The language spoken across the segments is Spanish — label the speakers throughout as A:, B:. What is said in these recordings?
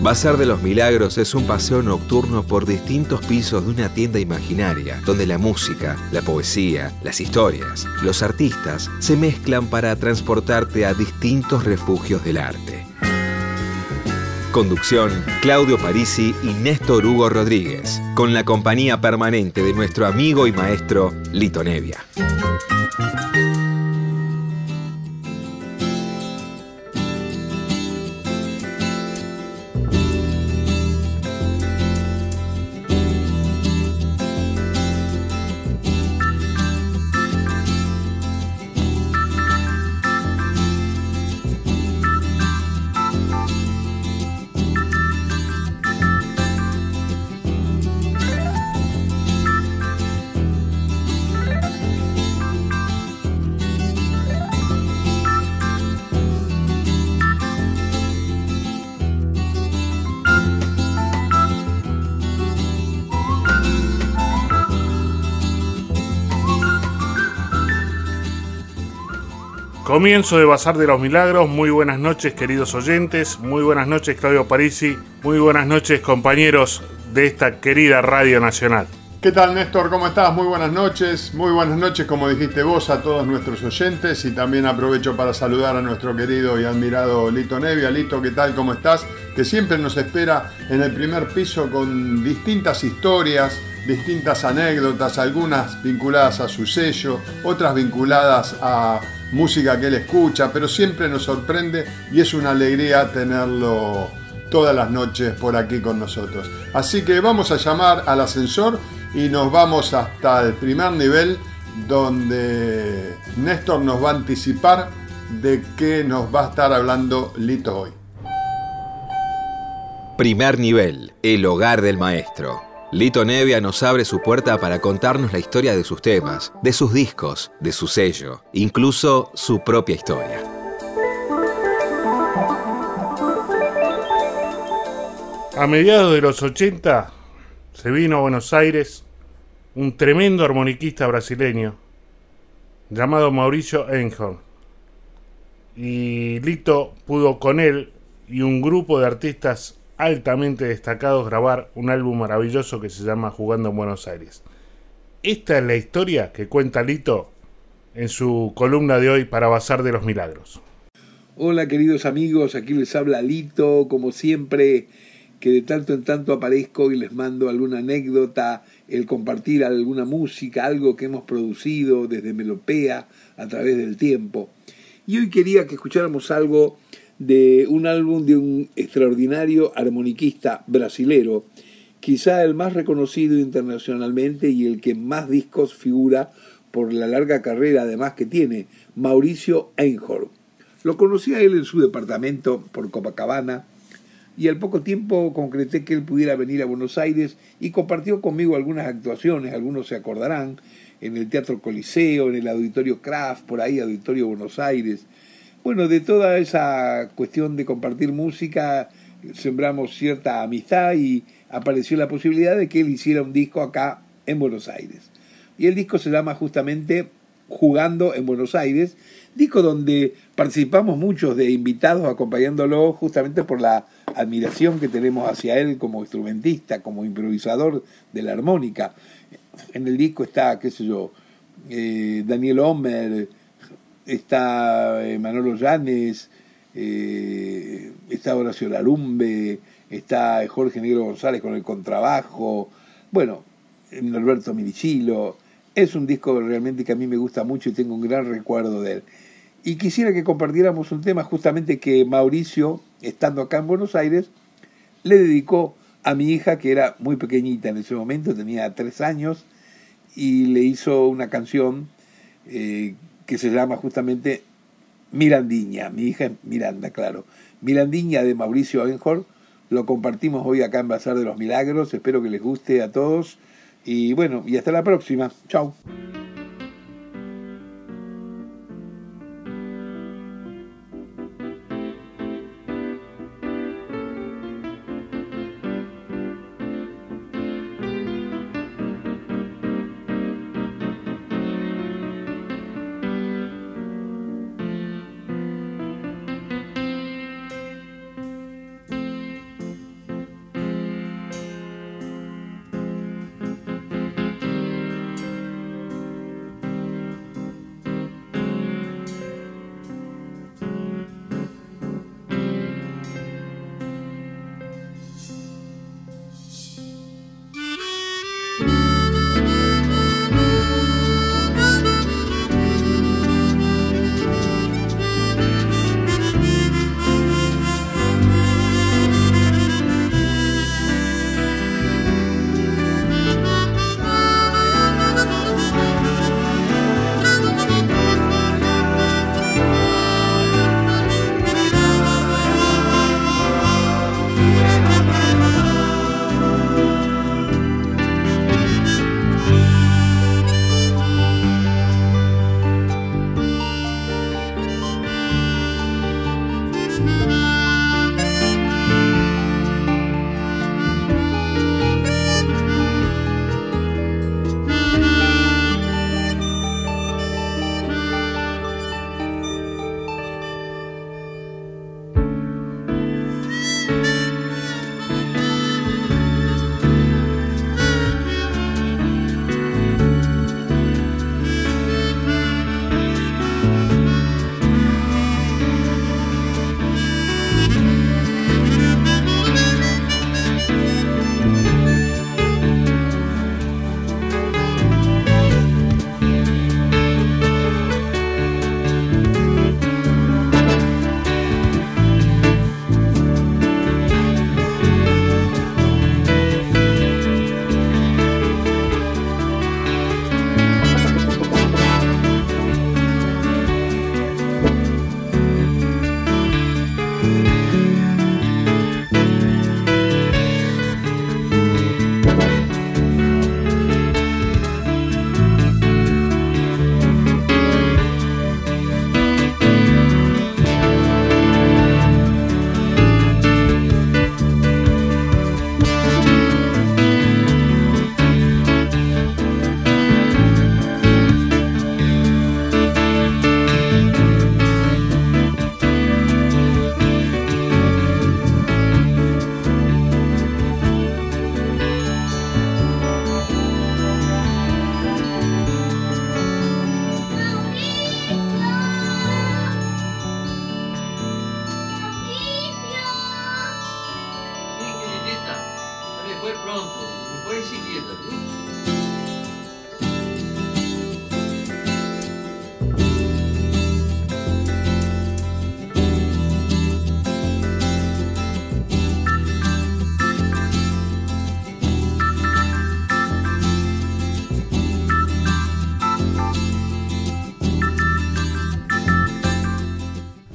A: Bazar de los Milagros es un paseo nocturno por distintos pisos de una tienda imaginaria, donde la música, la poesía, las historias, los artistas se mezclan para transportarte a distintos refugios del arte. Conducción, Claudio Parisi y Néstor Hugo Rodríguez, con la compañía permanente de nuestro amigo y maestro Lito Nevia.
B: Comienzo de Bazar de los Milagros. Muy buenas noches, queridos oyentes. Muy buenas noches, Claudio Parisi. Muy buenas noches, compañeros de esta querida Radio Nacional.
C: ¿Qué tal, Néstor? ¿Cómo estás? Muy buenas noches. Muy buenas noches, como dijiste vos, a todos nuestros oyentes. Y también aprovecho para saludar a nuestro querido y admirado Lito Nevia. Lito, ¿qué tal? ¿Cómo estás? Que siempre nos espera en el primer piso con distintas historias, distintas anécdotas, algunas vinculadas a su sello, otras vinculadas a música que él escucha, pero siempre nos sorprende y es una alegría tenerlo todas las noches por aquí con nosotros. Así que vamos a llamar al ascensor y nos vamos hasta el primer nivel, donde Néstor nos va a anticipar de qué nos va a estar hablando Lito hoy.
A: Primer nivel, el hogar del maestro. Lito Nevia nos abre su puerta para contarnos la historia de sus temas, de sus discos, de su sello, incluso su propia historia.
B: A mediados de los 80 se vino a Buenos Aires un tremendo armoniquista brasileño llamado Mauricio Einhorn. Y Lito pudo con él y un grupo de artistas altamente destacados grabar un álbum maravilloso que se llama Jugando en Buenos Aires. Esta es la historia que cuenta Lito en su columna de hoy para Bazar de los Milagros.
D: Hola, queridos amigos, aquí les habla Lito, como siempre, que de tanto en tanto aparezco y les mando alguna anécdota, el compartir alguna música, algo que hemos producido desde Melopea a través del tiempo. Y hoy quería que escucháramos algo de un álbum de un extraordinario armoniquista brasilero, quizá el más reconocido internacionalmente y el que más discos figura por la larga carrera además que tiene, Mauricio Einhorn. Lo conocí a él en su departamento por Copacabana y al poco tiempo concreté que él pudiera venir a Buenos Aires y compartió conmigo algunas actuaciones, algunos se acordarán, en el Teatro Coliseo, en el Auditorio Kraft, por ahí Auditorio Buenos Aires. Bueno, de toda esa cuestión de compartir música sembramos cierta amistad y apareció la posibilidad de que él hiciera un disco acá en Buenos Aires. Y el disco se llama justamente Jugando en Buenos Aires, disco donde participamos muchos de invitados acompañándolo justamente por la admiración que tenemos hacia él como instrumentista, como improvisador de la armónica. En el disco está, qué sé yo, Daniel Homer, está Manolo Llanes, está Horacio Larumbe, está Jorge Negro González con el contrabajo, bueno, Norberto Mirichilo. Es un disco realmente que a mí me gusta mucho y tengo un gran recuerdo de él. Y quisiera que compartiéramos un tema justamente que Mauricio, estando acá en Buenos Aires, le dedicó a mi hija, que era muy pequeñita en ese momento, tenía 3 años, y le hizo una canción que se llama justamente Mirandiña. Mi hija es Miranda, claro. Mirandiña de Mauricio Einhorn. Lo compartimos hoy acá en Bazar de los Milagros. Espero que les guste a todos. Y bueno, y hasta la próxima. Chau.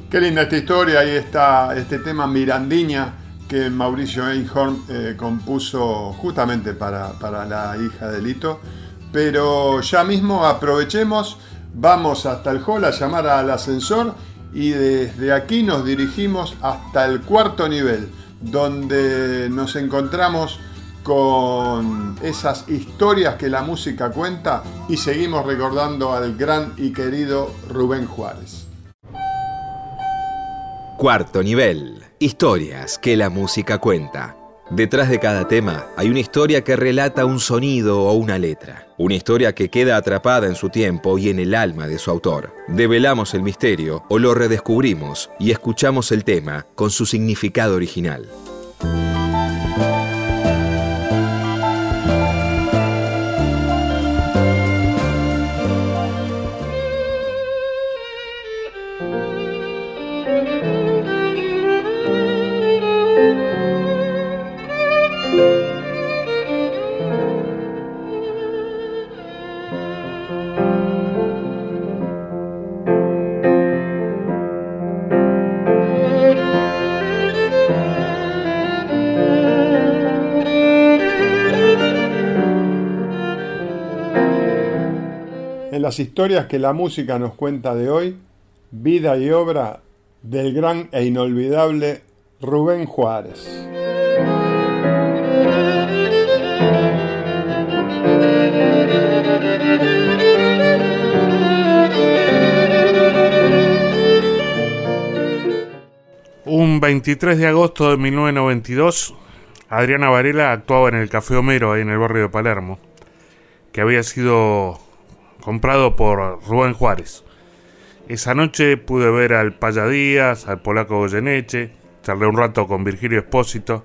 C: Qué linda esta historia. Ahí está este tema Mirandiña que Mauricio Einhorn compuso justamente para la hija de Lito. Pero ya mismo aprovechemos, vamos hasta el hall a llamar al ascensor y desde aquí nos dirigimos hasta el 4º nivel, donde nos encontramos con esas historias que la música cuenta y seguimos recordando al gran y querido Rubén Juárez.
A: 4º nivel. Historias que la música cuenta. Detrás de cada tema hay una historia que relata un sonido o una letra. Una historia que queda atrapada en su tiempo y en el alma de su autor. Develamos el misterio o lo redescubrimos y escuchamos el tema con su significado original.
C: En las historias que la música nos cuenta de hoy, vida y obra del gran e inolvidable Rubén Juárez.
B: Un 23 de agosto de 1992, Adriana Varela actuaba en el Café Homero, ahí en el barrio de Palermo, que había sido comprado por Rubén Juárez. Esa noche pude ver al Paya Díaz, al polaco Goyeneche, charlé un rato con Virgilio Espósito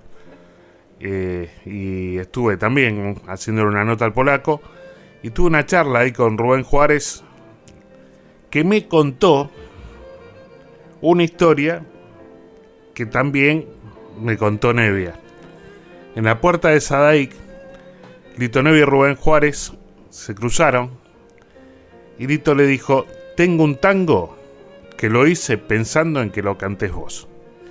B: y estuve también haciéndole una nota al polaco y tuve una charla ahí con Rubén Juárez que me contó una historia que también me contó Nevia. En la puerta de Sadaic, Lito Nevia y Rubén Juárez se cruzaron y Lito le dijo: tengo un tango que lo hice pensando en que lo cantés vos.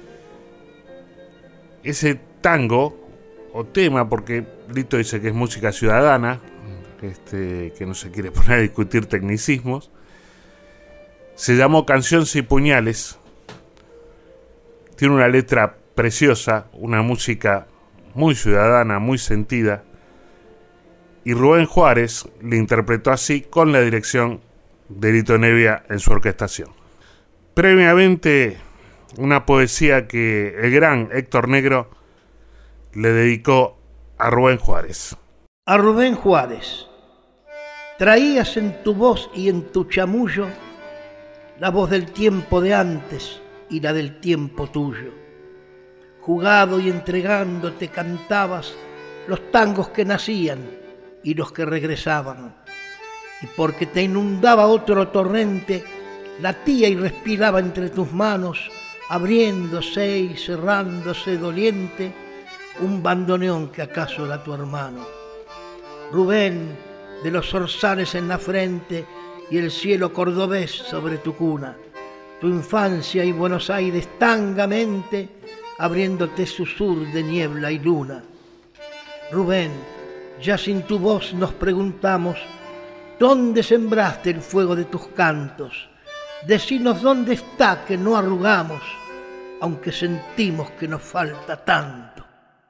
B: Ese tango, o tema, porque Lito dice que es música ciudadana, que no se quiere poner a discutir tecnicismos, se llamó Canciones y Puñales. Tiene una letra preciosa, una música muy ciudadana, muy sentida, y Rubén Juárez le interpretó así con la dirección de Lito Nevia en su orquestación. Previamente, una poesía que el gran Héctor Negro le dedicó a Rubén Juárez.
E: A Rubén Juárez. Traías en tu voz y en tu chamullo la voz del tiempo de antes y la del tiempo tuyo. Jugado y entregándote cantabas los tangos que nacían y los que regresaban, y porque te inundaba otro torrente, latía y respiraba entre tus manos, abriéndose y cerrándose doliente, un bandoneón que acaso era tu hermano. Rubén, de los zorzales en la frente y el cielo cordobés sobre tu cuna, tu infancia y Buenos Aires tangamente, abriéndote su sur de niebla y luna. Rubén, ya sin tu voz nos preguntamos, ¿dónde sembraste el fuego de tus cantos? Decinos dónde está que no arrugamos, aunque sentimos que nos falta tanto.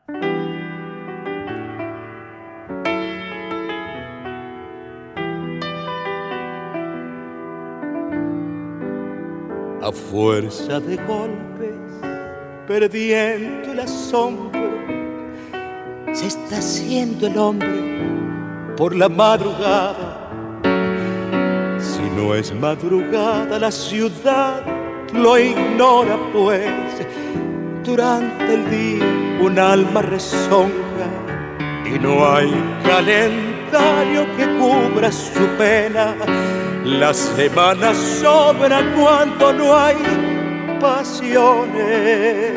F: A fuerza de golpes, perdiendo el asombro, se está haciendo el hombre por la madrugada. Si no es madrugada, la ciudad lo ignora, pues durante el día un alma rezonga y no hay calendario que cubra su pena. La semana sobra cuando no hay pasiones.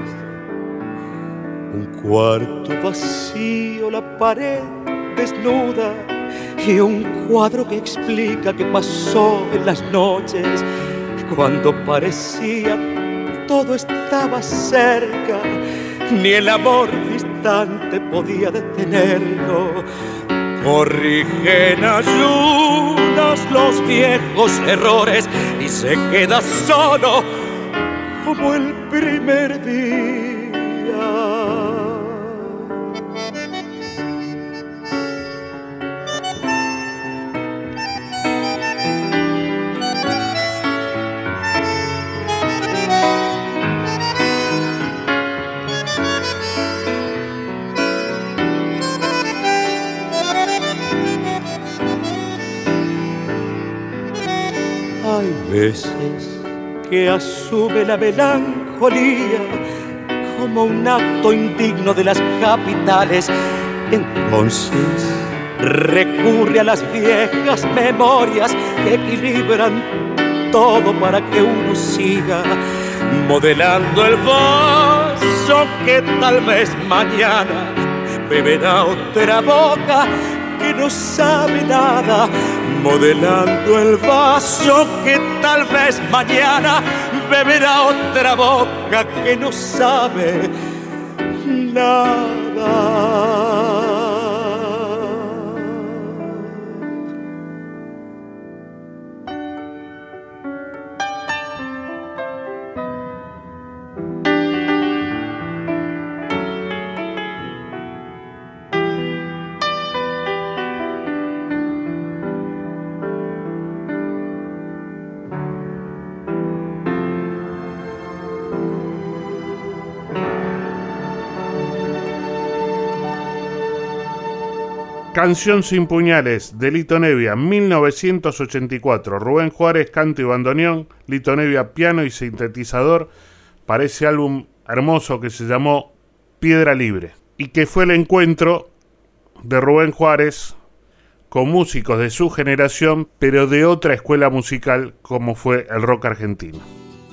F: Un cuarto vacío, la pared desnuda y un cuadro que explica qué pasó en las noches cuando parecía todo estaba cerca, ni el amor distante podía detenerlo. Corrigen ayunas los viejos errores y se queda solo como el primer día. Hay veces que asume la melancolía como un acto indigno de las capitales. Entonces recurre a las viejas memorias que equilibran todo para que uno siga modelando el vaso que tal vez mañana beberá otra boca que no sabe nada, modelando el vaso que tal vez mañana beberá otra boca que no sabe nada.
B: Canción sin puñales, de Lito Nebbia, 1984. Rubén Juárez, canto y bandoneón, Lito Nebbia, piano y sintetizador, para ese álbum hermoso que se llamó Piedra Libre, y que fue el encuentro de Rubén Juárez con músicos de su generación, pero de otra escuela musical como fue el rock argentino.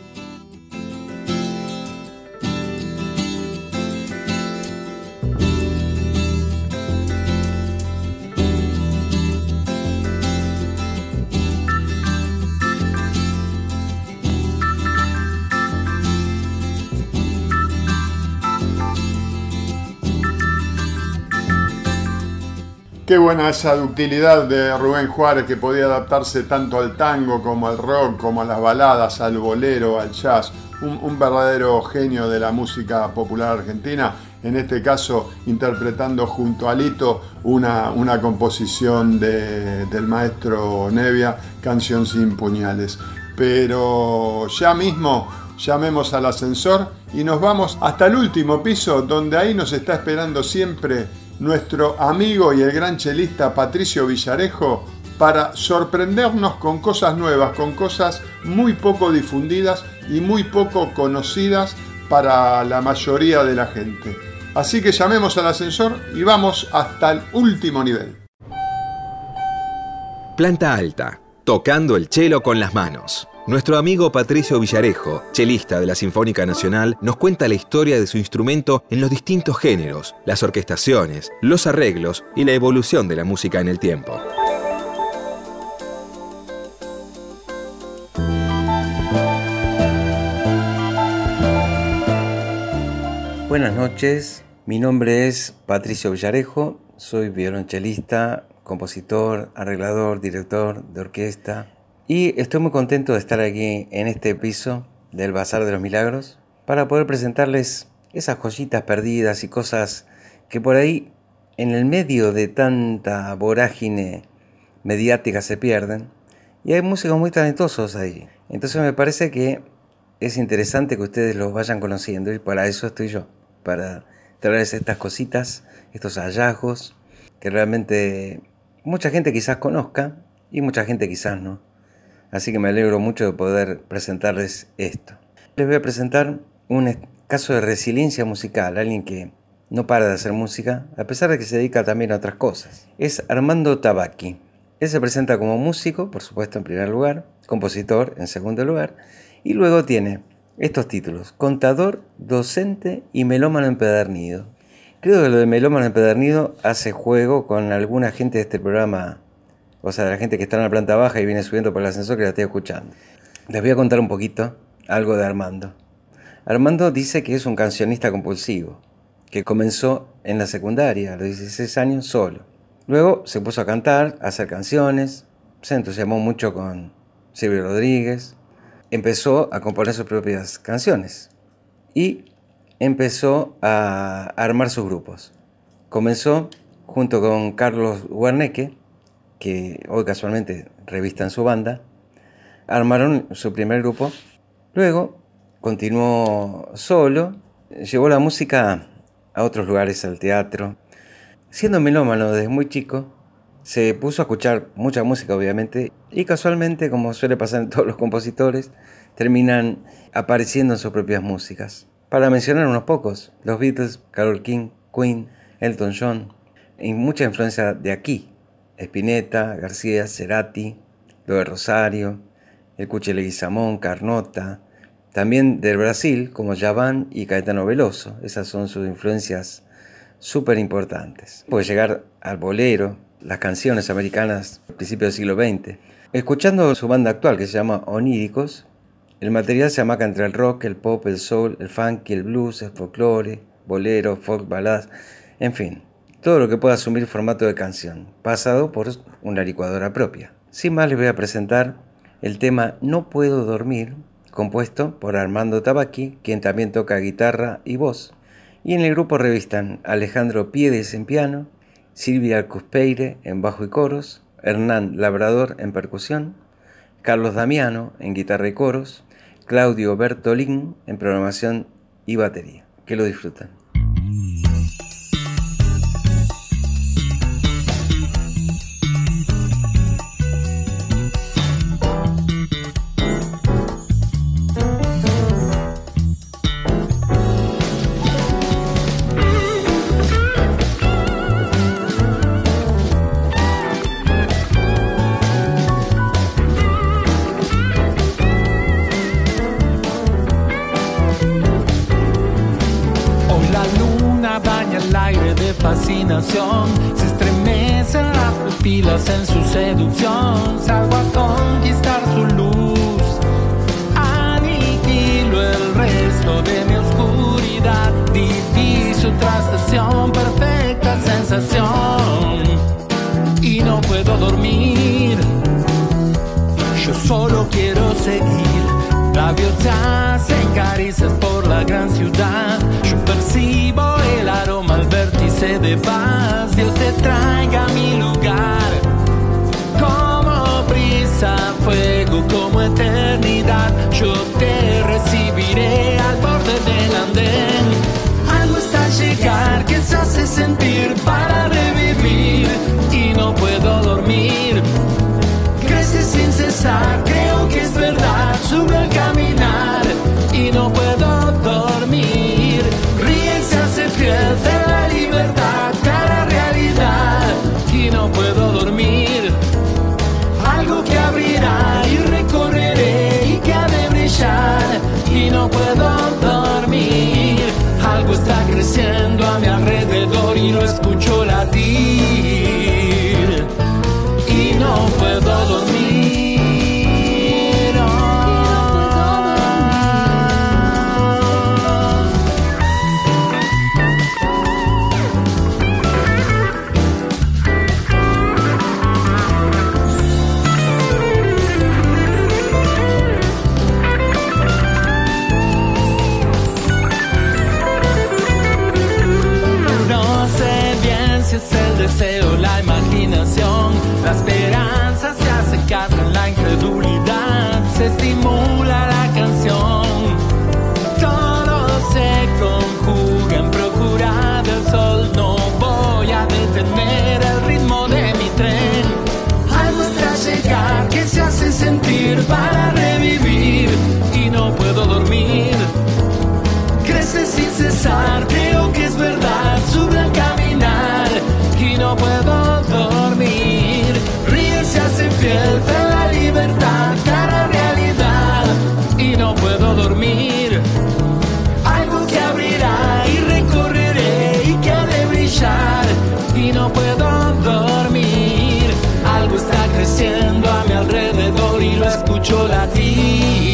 C: Qué buena esa ductilidad de Rubén Juárez, que podía adaptarse tanto al tango como al rock, como a las baladas, al bolero, al jazz. Un verdadero genio de la música popular argentina, en este caso interpretando junto a Lito una composición del maestro Nebbia, Canción sin puñales. Pero ya mismo llamemos al ascensor y nos vamos hasta el último piso, donde ahí nos está esperando siempre nuestro amigo y el gran chelista Patricio Villarejo, para sorprendernos con cosas nuevas, con cosas muy poco difundidas y muy poco conocidas para la mayoría de la gente. Así que llamemos al ascensor y vamos hasta el último nivel.
A: Planta alta, tocando el chelo con las manos. Nuestro amigo Patricio Villarejo, chelista de la Sinfónica Nacional, nos cuenta la historia de su instrumento en los distintos géneros, las orquestaciones, los arreglos y la evolución de la música en el tiempo.
G: Buenas noches, mi nombre es Patricio Villarejo, soy violonchelista, compositor, arreglador, director de orquesta. Y estoy muy contento de estar aquí en este piso del Bazar de los Milagros para poder presentarles esas joyitas perdidas y cosas que por ahí en el medio de tanta vorágine mediática se pierden. Y hay músicos muy talentosos ahí. Entonces me parece que es interesante que ustedes los vayan conociendo y para eso estoy yo, para traerles estas cositas, estos hallazgos que realmente mucha gente quizás conozca y mucha gente quizás no. Así que me alegro mucho de poder presentarles esto. Les voy a presentar un caso de resiliencia musical, alguien que no para de hacer música, a pesar de que se dedica también a otras cosas. Es Armando Tabacchi. Él se presenta como músico, por supuesto en primer lugar, compositor en segundo lugar, y luego tiene estos títulos: contador, docente y melómano empedernido. Creo que lo de melómano empedernido hace juego con alguna gente de este programa, o sea, de la gente que está en la planta baja y viene subiendo por el ascensor, que la estoy escuchando. Les voy a contar un poquito algo de Armando. Armando dice que es un cancionista compulsivo, que comenzó en la secundaria a los 16 años solo. Luego se puso a cantar, a hacer canciones, se entusiasmó mucho con Silvio Rodríguez, empezó a componer sus propias canciones y empezó a armar sus grupos. Comenzó junto con Carlos Guarneque, que hoy casualmente revista en su banda, armaron su primer grupo. Luego continuó solo, llevó la música a otros lugares, al teatro. Siendo melómano desde muy chico, se puso a escuchar mucha música, obviamente, y casualmente, como suele pasar en todos los compositores, terminan apareciendo en sus propias músicas. Para mencionar unos pocos, los Beatles, Carole King, Queen, Elton John, y mucha influencia de aquí: Spinetta, García, Cerati, lo de Rosario, el Cuchi Leguizamón, Carnota, también del Brasil como Djavan y Caetano Veloso. Esas son sus influencias súper importantes. Puede llegar al bolero, las canciones americanas del principio del siglo XX. Escuchando su banda actual, que se llama Oníricos, el material se amaca entre el rock, el pop, el soul, el funky, el blues, el folclore, bolero, folk, baladas, en fin, todo lo que pueda asumir formato de canción, pasado por una licuadora propia. Sin más, les voy a presentar el tema No Puedo Dormir, compuesto por Armando Tabacchi, quien también toca guitarra y voz. Y en el grupo revistan Alejandro Piedes en piano, Silvia Cuspeire en bajo y coros, Hernán Labrador en percusión, Carlos Damiano en guitarra y coros, Claudio Bertolín en programación y batería. Que lo disfruten.
H: Fascinación, se estremecen las pupilas en su seducción. Salgo a conquistar su luz, aniquilo el resto de mi oscuridad. Diviso otra estación, perfecta sensación, y no puedo dormir. Yo solo quiero seguir. Labios se hacen caricias por la gran ciudad. Yo percibo el aroma al vértice de paz. Dios te traiga a mi lugar. Como brisa, fuego, como eternidad. Yo te recibiré al borde del andén. Algo está a llegar que se hace sentir para revivir. Y no puedo dormir. Crece sin cesar, creo que es verdad. Sube al caminar y no puedo dormir. Ríe y se hace fiel de la libertad, cara realidad. Y no puedo dormir. Algo que abrirá y recorreré y que ha de brillar. Y no puedo dormir. Algo está creciendo a mi alrededor y lo escucho latir. Y no puedo dormir. La imaginación, la esperanza se hace carne en la incredulidad, se estimula la canción, todo se conjuga en procura del sol. No voy a detener el ritmo de mi tren. Algo está a llegar que se hace sentir para revivir y no puedo dormir. Crece sin cesar, creo que es verdad, sube al caminar y no puedo dormir. Ríe, se hace fiel de la libertad, cara realidad y no puedo dormir. Algo que abrirá y recorreré y que ha de brillar y no puedo dormir. Algo está creciendo a mi alrededor y lo escucho latir.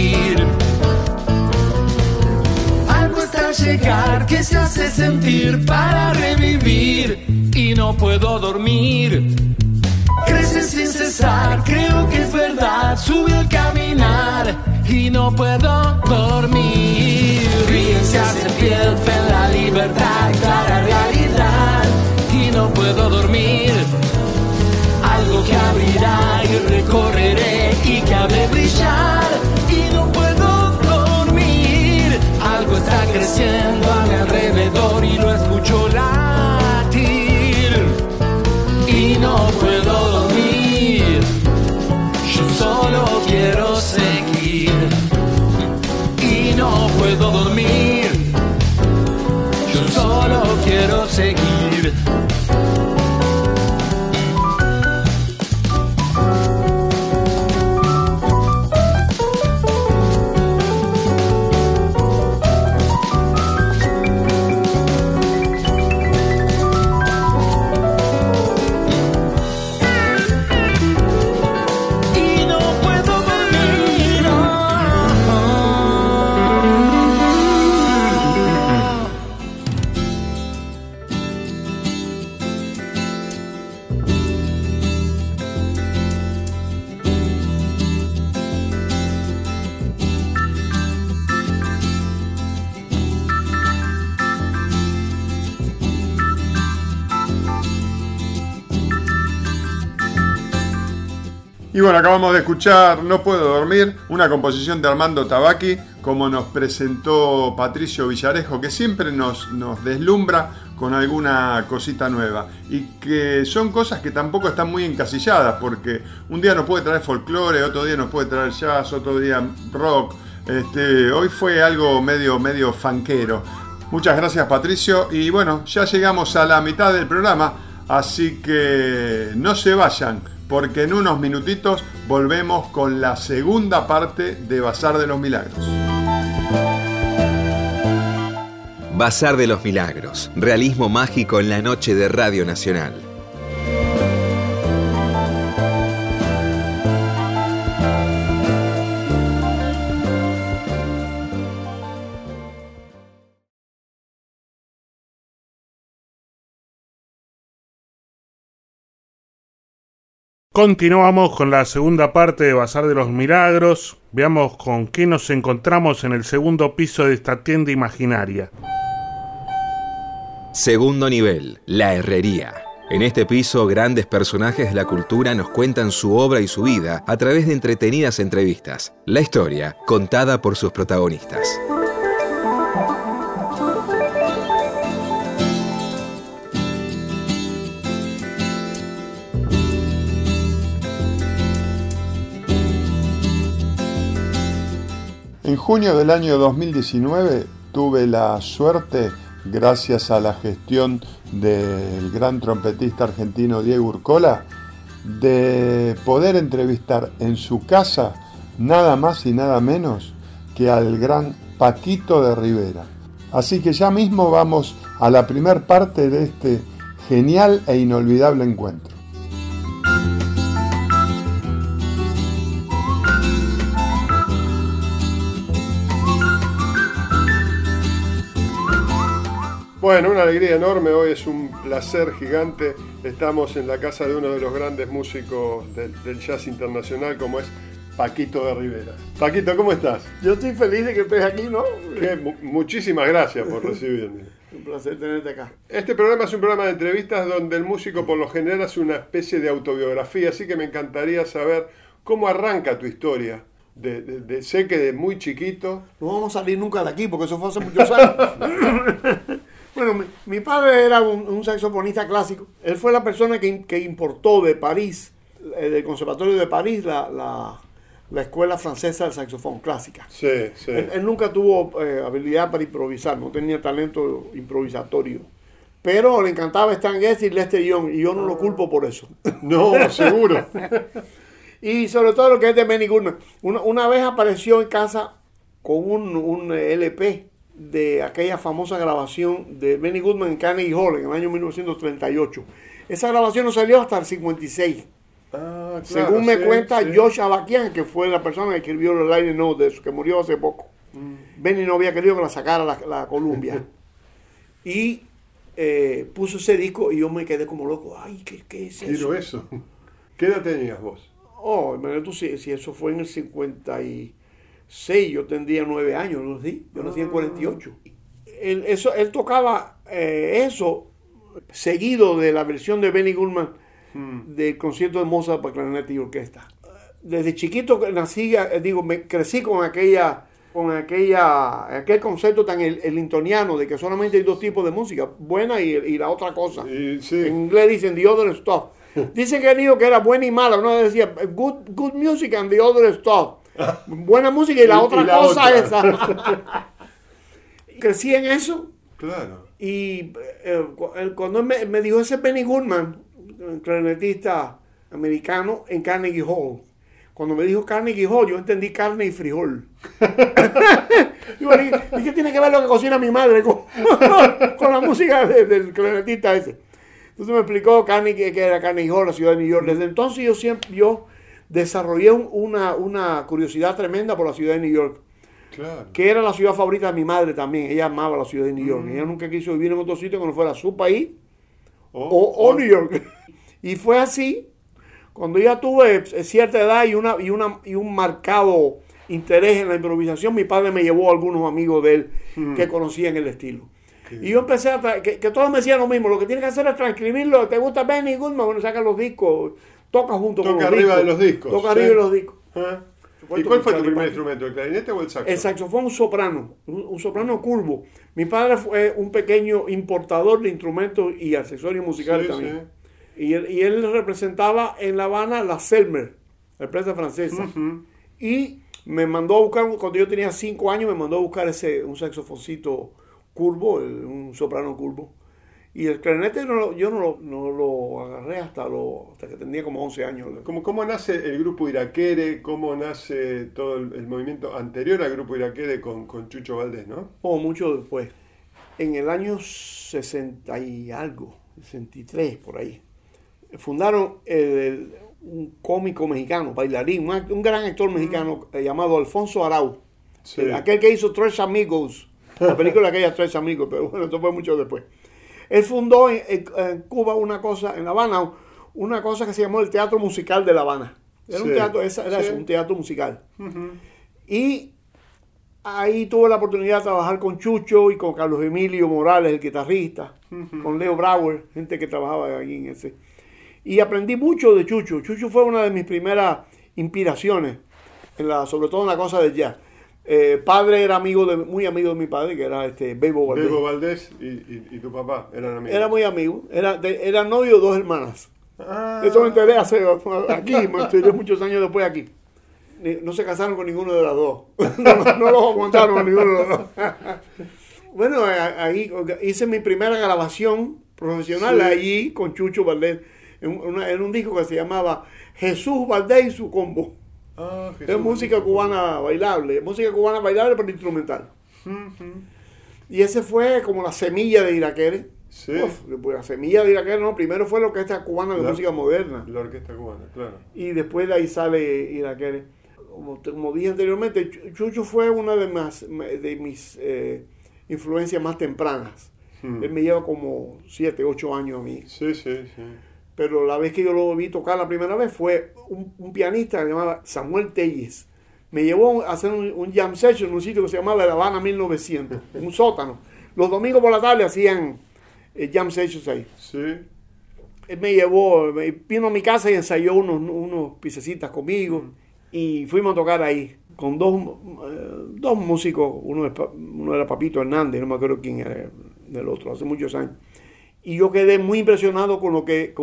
H: cesar, que se hace sentir para revivir y no puedo dormir. Crece sin cesar, creo que es verdad, sube al caminar y no puedo dormir. Ríen, se hace fiel, fe en la libertad, clara realidad y no puedo dormir. Algo que abrirá y recorreré y que ha de brillar y no puedo dormir. Algo está creciendo a mi alrededor y lo escucho latir y no puedo dormir. Yo solo quiero seguir y no puedo dormir. Yo solo quiero seguir.
C: Y bueno, acabamos de escuchar No Puedo Dormir, una composición de Armando Tabacchi, como nos presentó Patricio Villarejo, que siempre nos deslumbra con alguna cosita nueva. Y que son cosas que tampoco están muy encasilladas, porque un día nos puede traer folclore, otro día nos puede traer jazz, otro día rock. Hoy fue algo medio funkero. Muchas gracias, Patricio. Y bueno, ya llegamos a la mitad del programa, así que no se vayan, porque en unos minutitos volvemos con la segunda parte de Bazar de los Milagros.
A: Bazar de los Milagros, realismo mágico en la noche de Radio Nacional.
B: Continuamos con la segunda parte de Bazar de los Milagros. Veamos con qué nos encontramos en el segundo piso de esta tienda imaginaria.
A: Segundo nivel, la herrería. En este piso, grandes personajes de la cultura nos cuentan su obra y su vida a través de entretenidas entrevistas. La historia, contada por sus protagonistas.
C: En junio del año 2019 tuve la suerte, gracias a la gestión del gran trompetista argentino Diego Urcola, de poder entrevistar en su casa nada más y nada menos que al gran Paquito de Rivera. Así que ya mismo vamos a la primer parte de este genial e inolvidable encuentro. Bueno, una alegría enorme, hoy es un placer gigante. Estamos en la casa de uno de los grandes músicos del jazz internacional, como es Paquito de Rivera. Paquito, ¿cómo estás?
I: Yo estoy feliz de que estés aquí, ¿no?
C: Muchísimas gracias por recibirme.
I: Un placer tenerte acá.
C: Este programa es un programa de entrevistas donde el músico por lo general hace una especie de autobiografía, así que me encantaría saber cómo arranca tu historia. Sé que de muy chiquito...
I: No vamos a salir nunca de aquí porque eso fue hace muchos años. Bueno, mi padre era un saxofonista clásico. Él fue la persona que importó de París, del Conservatorio de París, la escuela francesa del saxofón clásica.
C: Sí, sí.
I: Él nunca tuvo habilidad para improvisar, no tenía talento improvisatorio. Pero le encantaba Stan Getz y Lester Young, y yo no lo culpo por eso.
C: No, seguro.
I: Y sobre todo lo que es de Benny Goodman. Una vez apareció en casa con un LP de aquella famosa grabación de Benny Goodman en Carnegie Hall en el año 1938. Esa grabación no salió hasta el 56.
C: Claro,
I: según me cuenta Josh Abakian, que fue la persona que escribió el liner note de eso, que murió hace poco. Benny no había querido que la sacara la Columbia. Y puso ese disco y yo me quedé como loco. Ay, ¿qué es eso?
C: Quiero eso. ¿Qué edad tenías vos?
I: Oh, si eso fue en el 56, yo tendría 9 años, ¿no? ¿Sí? Yo nací en 48. Él tocaba eso seguido de la versión de Benny Goodman del concierto de Mozart para clarinete y orquesta. Desde chiquito crecí con aquel concepto tan elintoniano de que solamente hay dos tipos de música, buena y la otra cosa.
C: Sí.
I: En inglés dicen the other stuff. Dicen que él dijo que era buena y mala, uno decía good music and the other stuff. Buena música y la otra cosa esa. Crecí en eso.
C: Claro.
I: Y cuando él me dijo, ese Benny Goodman, clarinetista americano en Carnegie Hall. Cuando me dijo Carnegie Hall, yo entendí carne y frijol. ¿Y qué tiene que ver lo que cocina mi madre con la música del clarinetista ese? Entonces me explicó que era Carnegie Hall, la ciudad de New York. Desde entonces yo desarrollé una curiosidad tremenda por la ciudad de New York.
C: Claro.
I: Que era la ciudad favorita de mi madre también. Ella amaba la ciudad de New York. Ella nunca quiso vivir en otro sitio que no fuera su país o New York. Y fue así. Cuando ya tuve cierta edad y un marcado interés en la improvisación, mi padre me llevó a algunos amigos de él que conocían el estilo. Y yo empecé que todos me decían lo mismo. Lo que tienes que hacer es transcribirlo. ¿Te gusta Benny Goodman? Bueno, saca los discos. Toca junto con los discos.
C: Toca arriba de los discos.
I: Toca arriba de los discos.
C: ¿Y cuál fue tu primer instrumento? ¿El clarinete o el saxo?
I: El saxofón, un soprano curvo. Mi padre fue un pequeño importador de instrumentos y accesorios musicales también. Sí. Y él representaba en La Habana la Selmer, la empresa francesa. Y me mandó a buscar, cuando yo tenía 5 años, me mandó a buscar un saxofoncito curvo, un soprano curvo. Y el clarinete yo no lo agarré hasta que tenía como 11 años.
C: ¿Cómo nace el grupo Iraquere? ¿Cómo nace todo el movimiento anterior al grupo Iraquere con Chucho Valdés, no?
I: Mucho después. En el año 60 y algo, 63 por ahí, fundaron un cómico mexicano, bailarín, un gran actor mexicano llamado Alfonso Arau. Sí. Aquel que hizo Tres Amigos, la película aquella Tres Amigos, pero bueno, esto fue mucho después. Él fundó en Cuba en La Habana, una cosa que se llamó el Teatro Musical de La Habana. Era un teatro, un teatro musical. Y ahí tuve la oportunidad de trabajar con Chucho y con Carlos Emilio Morales, el guitarrista, con Leo Brauer, gente que trabajaba ahí en ese. Y aprendí mucho de Chucho. Chucho fue una de mis primeras inspiraciones, sobre todo en la cosa del jazz. Padre era muy amigo de mi padre, que era Bebo Valdés.
C: Bebo Valdés y tu papá eran amigos.
I: Era muy amigo. Era novio de 2 hermanas. Eso me enteré aquí, me enteré muchos años después aquí. No se casaron con ninguno de las dos. No los aguantaron a ninguno de los dos. Bueno, ahí hice mi primera grabación profesional allí con Chucho Valdés. En un disco que se llamaba Jesús Valdés y su combo. Es música cubana bailable. Música cubana bailable pero instrumental. Y ese fue como la semilla de Iraquere.
C: Sí.
I: Pues la semilla de Iraquere, primero fue la orquesta cubana de música moderna.
C: La orquesta cubana, claro.
I: Y después de ahí sale Iraquere. Como dije anteriormente, Chucho fue una de mis influencias más tempranas. Él me lleva como 7, 8 años a mí.
C: Sí.
I: Pero la vez que yo lo vi tocar la primera vez fue un pianista que se llamaba Samuel Telles. Me llevó a hacer un jam session en un sitio que se llamaba La Habana 1900, en un sótano. Los domingos por la tarde hacían jam sessions ahí.
C: Sí.
I: Él vino a mi casa y ensayó unos piececitas conmigo y fuimos a tocar ahí con dos músicos. Uno era Papito Hernández, no me acuerdo quién era del otro, hace muchos años. Y yo quedé muy impresionado con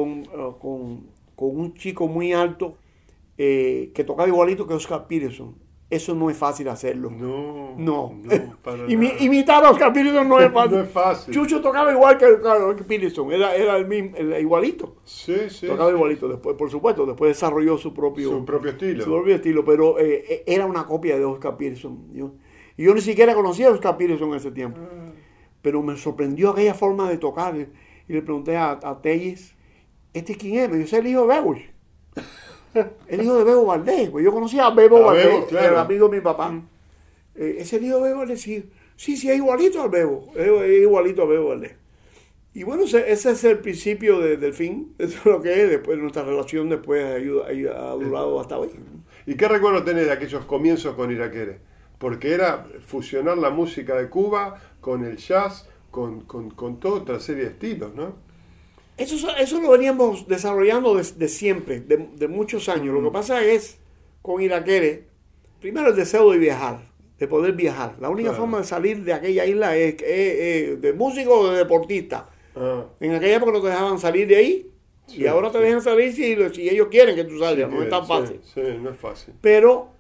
I: un chico muy alto que tocaba igualito que Oscar Peterson. Eso no es fácil hacerlo. No. Imitar a Oscar Peterson no es fácil.
C: No es fácil.
I: Chucho tocaba igual que Peterson. Era el mismo, igualito.
C: Sí.
I: Tocaba igualito. Después, por supuesto, después desarrolló su propio estilo. Su propio estilo, pero era una copia de Oscar Peterson. Y yo ni siquiera conocía a Oscar Peterson en ese tiempo. Pero me sorprendió aquella forma de tocar. Y le pregunté a Telles, ¿este quién es? Me dijo, es el hijo de Bebo. El hijo de Bebo Valdés. Pues yo conocía a Bebo Valdés, claro. El amigo de mi papá. ¿Es el hijo de Bebo Valdés? Sí, Sí, es igualito al Bebo. Es igualito al Bebo Valdés. Y bueno, ese es el principio del fin. Eso es lo que es. Después nuestra relación después ha durado hasta hoy.
C: ¿Y qué recuerdo tenés de aquellos comienzos con Irakere? Porque era fusionar la música de Cuba con el jazz, con toda otra serie de estilos, ¿no?
I: Eso lo veníamos desarrollando de siempre, de muchos años. Lo que pasa es, con Irakere, primero el deseo de viajar, de poder viajar. La única forma de salir de aquella isla es de músico o de deportista. En aquella época no te dejaban salir de ahí, y ahora te dejan salir si ellos quieren que tú salgas, no es tan fácil.
C: Sí, no es fácil.
I: Pero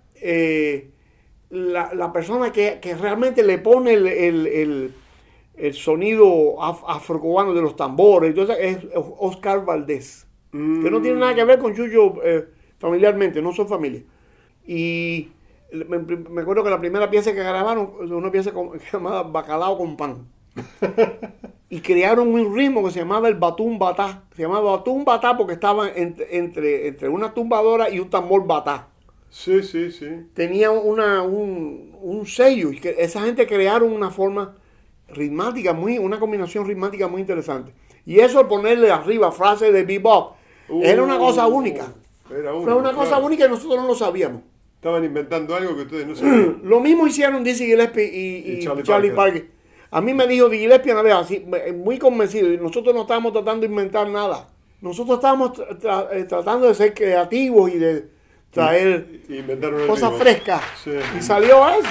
I: la persona que realmente le pone el sonido afrocubano de los tambores, entonces es Oscar Valdés, que no tiene nada que ver con Chucho familiarmente, no son familia. Y me acuerdo que la primera pieza que grabaron, una pieza llamada Bacalao con Pan. Y crearon un ritmo que se llamaba el Batum Batá. Se llamaba Batum Batá porque estaba entre una tumbadora y un tambor batá.
C: Sí.
I: Tenía un sello, y que esa gente crearon una forma ritmática, una combinación ritmática muy interesante. Y eso, ponerle arriba frases de bebop, era una cosa única. Fue una cosa única y nosotros no lo sabíamos.
C: Estaban inventando algo que ustedes no sabían.
I: Lo mismo hicieron Dizzy Gillespie y Charlie Parker. A mí me dijo Dizzy Gillespie una vez, así, muy convencido, y nosotros no estábamos tratando de inventar nada. Nosotros estábamos tratando de ser creativos y de traer cosas frescas. Sí. Y salió eso.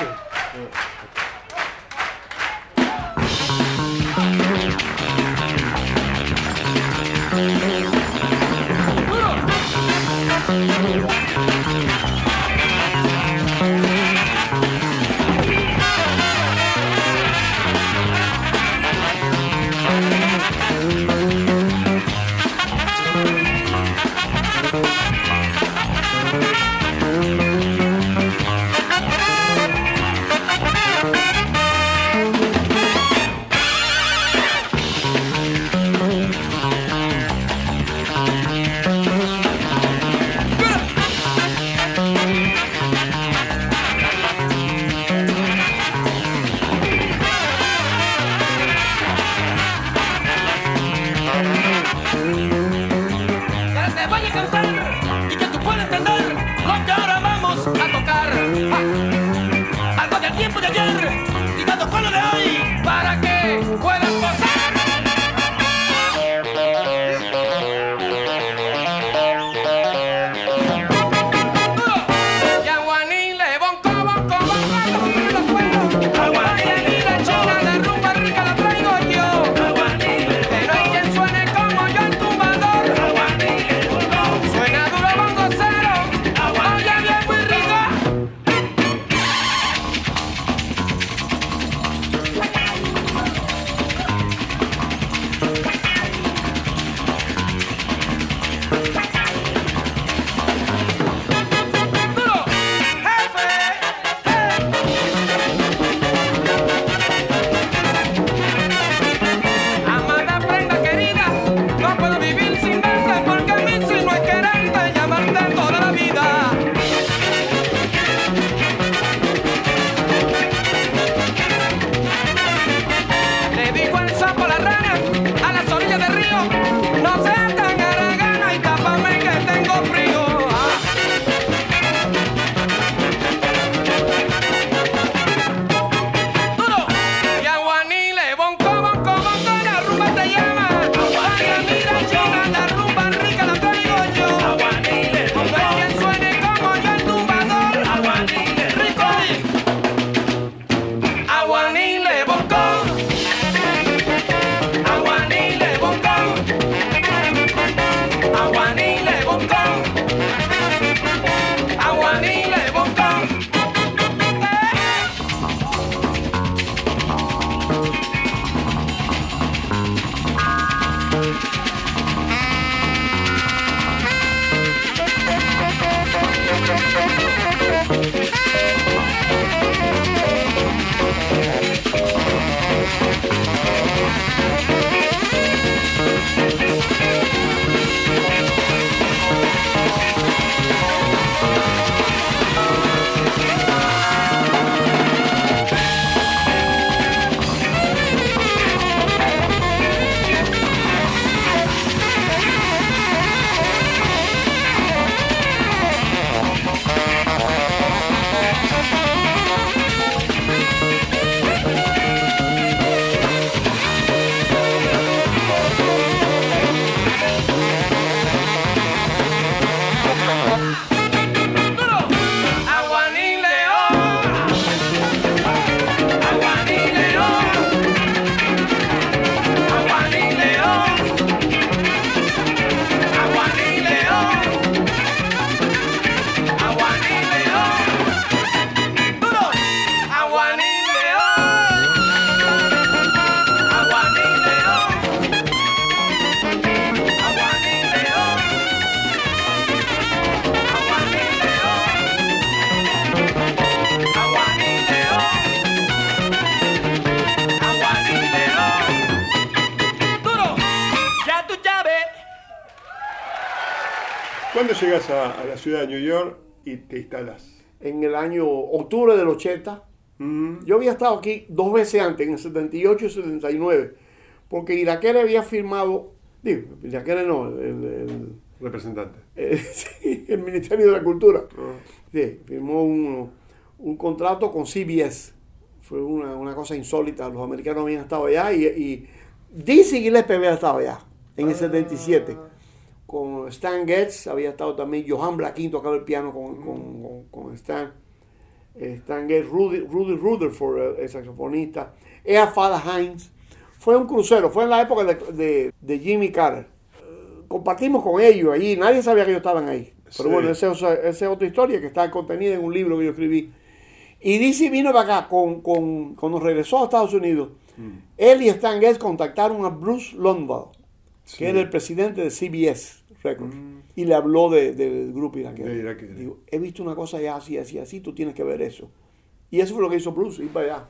C: ¿Cuándo llegas a la ciudad de New York y te instalas?
I: En el año octubre del 80. Yo había estado aquí 2 veces antes, en el 78 y 79, porque Irakere había firmado, Irakere no, el
C: representante.
I: Sí, el Ministerio de la Cultura. Sí, firmó un contrato con CBS. Fue una cosa insólita. Los americanos habían estado allá y Dizzy Gillespie había estado allá en el 77. Con Stan Getz había estado también. Johan Blackin tocaba el piano con Stan. Stan Getz, Rudy Rutherford, el saxofonista. Ea Fada Hines. Fue un crucero. Fue en la época de Jimmy Carter. Compartimos con ellos allí. Nadie sabía que ellos estaban ahí. Pero bueno, esa es otra historia que está contenida en un libro que yo escribí. Y Dizzy vino para acá cuando regresó a Estados Unidos. Él y Stan Getz contactaron a Bruce Lombard, que era el presidente de CBS Records, y le habló del grupo Irakere. Digo, he visto una cosa ya así, tú tienes que ver eso. Y eso fue lo que hizo Bruce, ir para allá.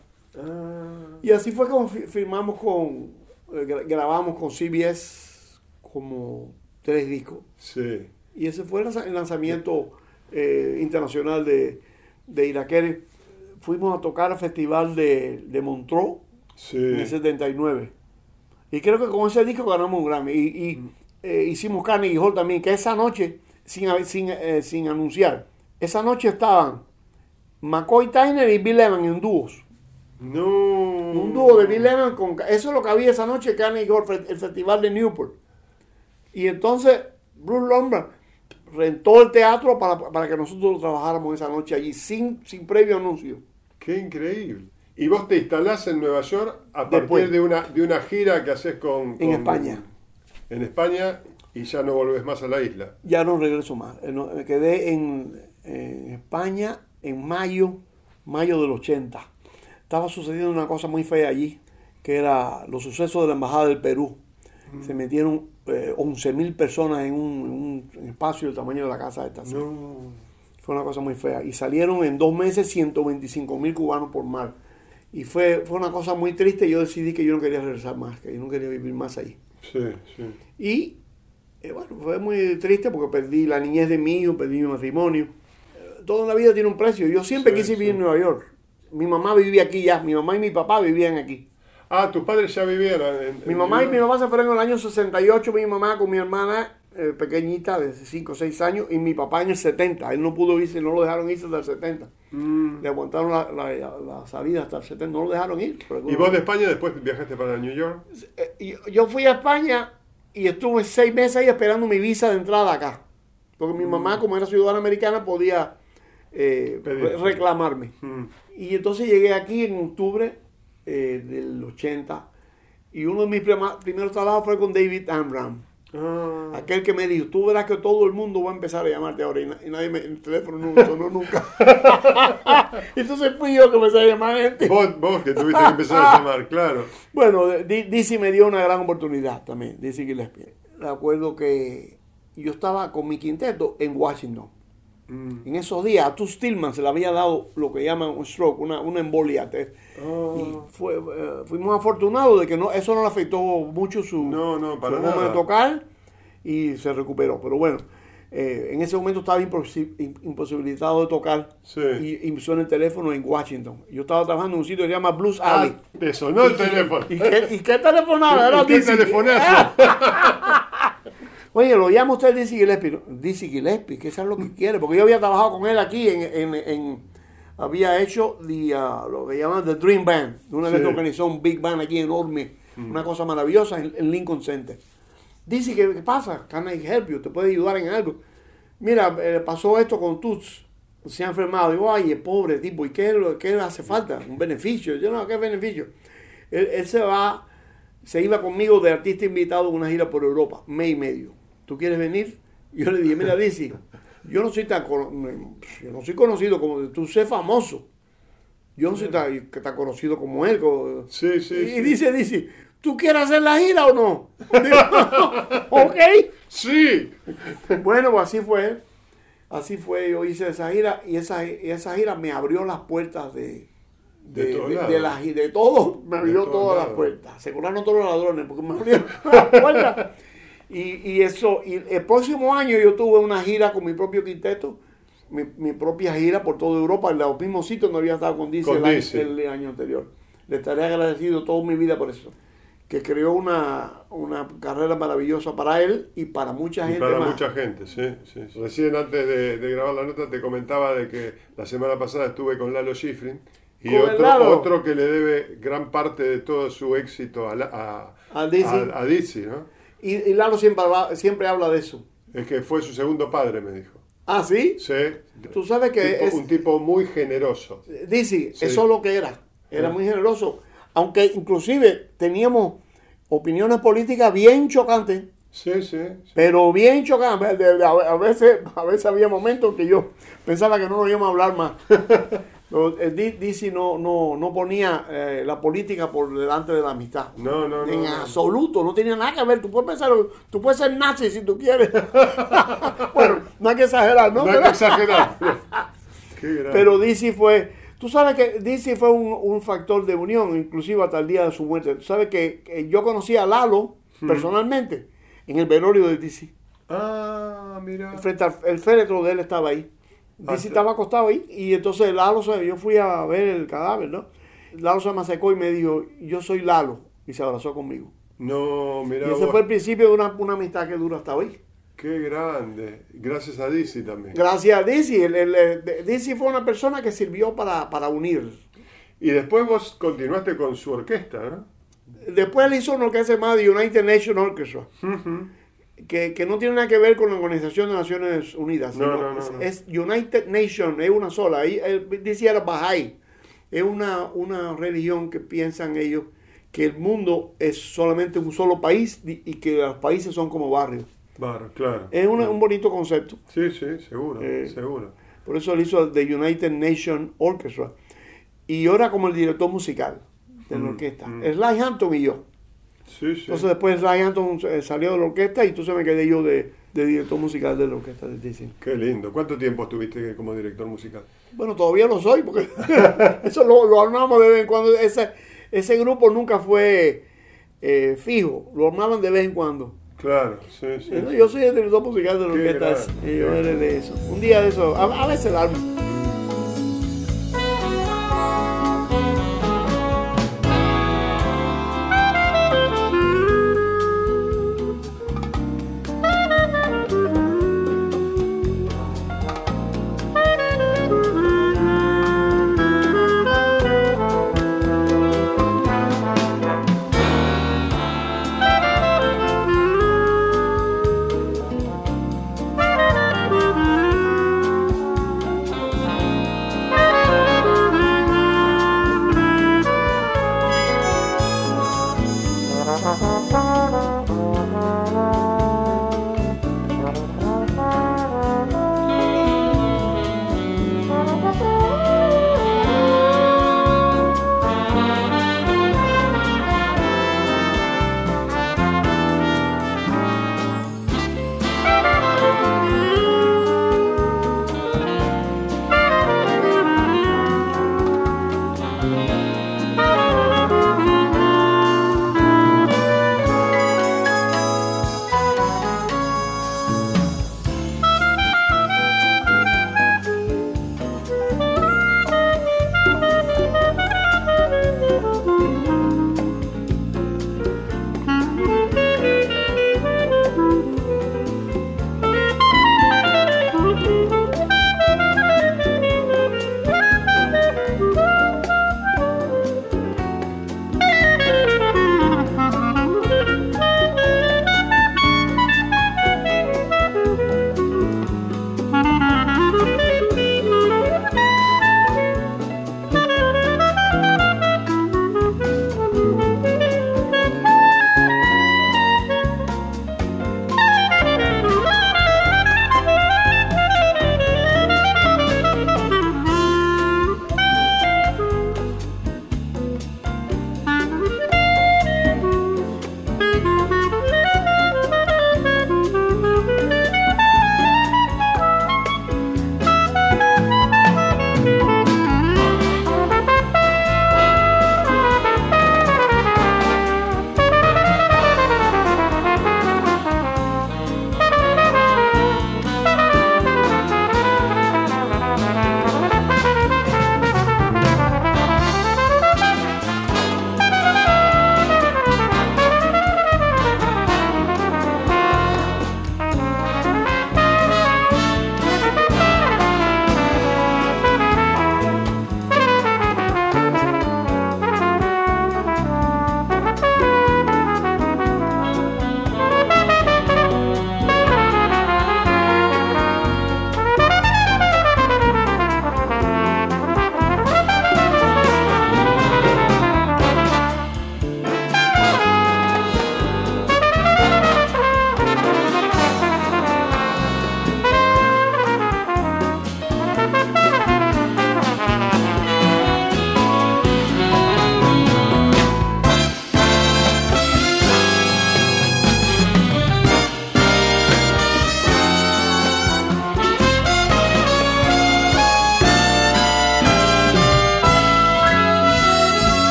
I: Y así fue como grabamos con CBS como 3 discos. Sí. Y ese fue el lanzamiento internacional de Irakere. Fuimos a tocar al festival de Montreux en el 79. Y creo que con ese disco ganamos un Grammy. Y hicimos Carnegie Hall también, que esa noche, sin anunciar, esa noche estaban McCoy Tyner y Bill Evans en dúos.
C: No.
I: Un dúo de Bill Evans eso es lo que había esa noche en Carnegie Hall, el festival de Newport. Y entonces Bruce Lombard rentó el teatro para que nosotros trabajáramos esa noche allí sin previo anuncio.
C: ¡Qué increíble! Y vos te instalás en Nueva York a partir de una gira que haces
I: en España.
C: En España, y ya no volvés más a la isla.
I: Ya no regreso más. Me quedé en España en mayo del 80. Estaba sucediendo una cosa muy fea allí, que era los sucesos de la Embajada del Perú. Se metieron 11.000 personas en un espacio del tamaño de la casa de esta. Fue una cosa muy fea. Y salieron en 2 meses 125.000 cubanos por mar. Y fue una cosa muy triste. Yo decidí que yo no quería regresar más, que yo no quería vivir más ahí.
C: Sí.
I: Y bueno, fue muy triste porque perdí la niñez de mi hijo, perdí mi matrimonio. Toda la vida tiene un precio. Yo siempre quise vivir en Nueva York. Mi mamá vivía aquí ya. Mi mamá y mi papá vivían aquí.
C: Ah, tus padres ya vivían
I: mi mamá y mi papá se fueron en el año 68, mi mamá con mi hermana pequeñita de 5 o 6 años, y mi papá en el 70. Él no pudo irse, no lo dejaron irse hasta el 70. Le aguantaron la salida hasta el 70, no lo dejaron ir.
C: ¿Y vos de España después viajaste para New York?
I: Yo fui a España y estuve 6 meses ahí esperando mi visa de entrada acá. Porque mi mamá, como era ciudadana americana, podía reclamarme. Y entonces llegué aquí en octubre del 80, y uno de mis primeros trabajos fue con David Amram, aquel que me dijo, tú verás que todo el mundo va a empezar a llamarte ahora, y nadie el teléfono no sonó nunca. Entonces fui yo que empecé a llamar gente.
C: Vos que tuviste que empezar a llamar, claro.
I: Bueno, Dizzy me dio una gran oportunidad también, Dizzy Gillespie. Recuerdo que yo estaba con mi quinteto en Washington. En esos días a Toots Thielemans se le había dado lo que llaman un stroke, una embolia. Y fuimos afortunados de que eso no le afectó mucho su forma de tocar, y se recuperó. Pero bueno, en ese momento estaba imposibilitado de tocar, y suena el teléfono en Washington. Yo estaba trabajando en un sitio que se llama Blues Alley.
C: Te sonó el teléfono.
I: ¿Y qué telefonaba? Era
C: ¿Qué telefonazo?
I: Oye, lo llama usted Dizzy Gillespie, que eso es lo que quiere, porque yo había trabajado con él aquí había hecho lo que llaman The Dream Band, una vez que organizó un Big Band aquí enorme, una cosa maravillosa en Lincoln Center. Dice, ¿qué pasa? Can I help you? ¿Te puede ayudar en algo? Mira, pasó esto con Toots, se ha enfermado. Digo, ay, el pobre tipo, ¿y qué le hace falta? Un beneficio. Yo no, ¿qué beneficio? Él se iba conmigo de artista invitado a una gira por Europa, mes y medio. ¿Tú quieres venir? Yo le dije, mira, Dizzy, yo no soy conocido como tú, sé famoso. Yo no soy tan conocido como él. Y dice, ¿tú quieres hacer la gira o no? Digo, ¿ok?
C: Sí.
I: Bueno, pues así fue, yo hice esa gira, y esa gira me abrió las puertas de todo, me abrió todas las puertas. Se curaron todos los ladrones porque me abrieron las puertas. Y el próximo año yo tuve una gira con mi propio quinteto, mi propia gira por toda Europa, en los mismos sitios donde había estado con Dizzy el año anterior. Le estaré agradecido toda mi vida por eso, que creó una carrera maravillosa para él y para mucha gente
C: para
I: más.
C: Mucha gente, sí. Recién antes de grabar la nota te comentaba de que la semana pasada estuve con Lalo Schifrin y otro que le debe gran parte de todo su éxito a Dizzy, ¿no?
I: Y Lalo siempre habla de eso.
C: Es que fue su segundo padre, me dijo.
I: ¿Ah, sí?
C: Sí.
I: Tú sabes que
C: un tipo muy generoso.
I: Dizzy, sí. Eso es lo que era. Era muy generoso. Aunque inclusive teníamos opiniones políticas bien chocantes.
C: Sí.
I: Pero bien chocantes. A veces había momentos que yo pensaba que no nos íbamos a hablar más. Dizzy no ponía la política por delante de la amistad.
C: No.
I: En absoluto, no tenía nada que ver. Tú puedes ser nazi si tú quieres. Bueno, no hay que exagerar, ¿no?
C: No hay que exagerar.
I: Pero Dizzy fue... Tú sabes que Dizzy fue un factor de unión, inclusive hasta el día de su muerte. Tú sabes que yo conocí a Lalo personalmente en el velorio de Dizzy.
C: Ah, mira.
I: Frente al féretro de él estaba ahí. Dizzy estaba acostado ahí y entonces yo fui a ver el cadáver, ¿no? Lalo se me acercó y me dijo, yo soy Lalo, y se abrazó conmigo.
C: No, mira.
I: Y ese fue el principio de una amistad que dura hasta hoy.
C: Qué grande. Gracias a Dizzy también.
I: Gracias a Dizzy. Dizzy fue una persona que sirvió para unir.
C: Y después vos continuaste con su orquesta, ¿no?
I: Después él hizo una orquesta llamada United Nations Orchestra. Que no tiene nada que ver con la Organización de Naciones Unidas.
C: No.
I: Es United Nations, es una sola. Dizzy era Bahá'í. Es una religión que piensan ellos que el mundo es solamente un solo país y que los países son como barrios.
C: Claro.
I: Es un bonito concepto.
C: Sí, seguro.
I: Por eso él hizo The United Nations Orchestra. Y yo era como el director musical de la orquesta. Sly Hampton y yo.
C: Sí.
I: Entonces después Sly Hampton salió de la orquesta y entonces me quedé yo de director musical de la orquesta de Dizzy.
C: Qué lindo. ¿Cuánto tiempo estuviste como director musical?
I: Bueno, todavía lo soy porque eso lo armamos de vez en cuando. Ese grupo nunca fue fijo. Lo armaban de vez en cuando.
C: Claro, sí.
I: Yo soy el director musical de la orquesta y yo era de eso. Un día de eso, a veces la armo.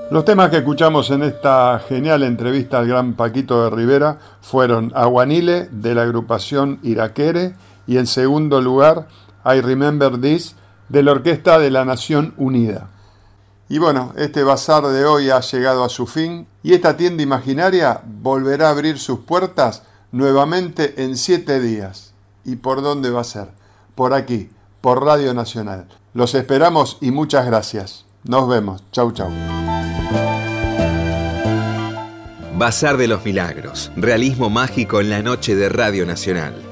C: Los temas que escuchamos en esta genial entrevista al gran Paquito de Rivera fueron Aguanile, de la agrupación Iraquere, y en segundo lugar I Remember This, de la Orquesta de la Nación Unida. Y bueno, este bazar de hoy ha llegado a su fin y esta tienda imaginaria volverá a abrir sus puertas nuevamente en 7 días. ¿Y por dónde va a ser? Por aquí, por Radio Nacional. Los esperamos y muchas gracias. Nos vemos. Chau, chau.
A: Bazar de los Milagros. Realismo mágico en la noche de Radio Nacional.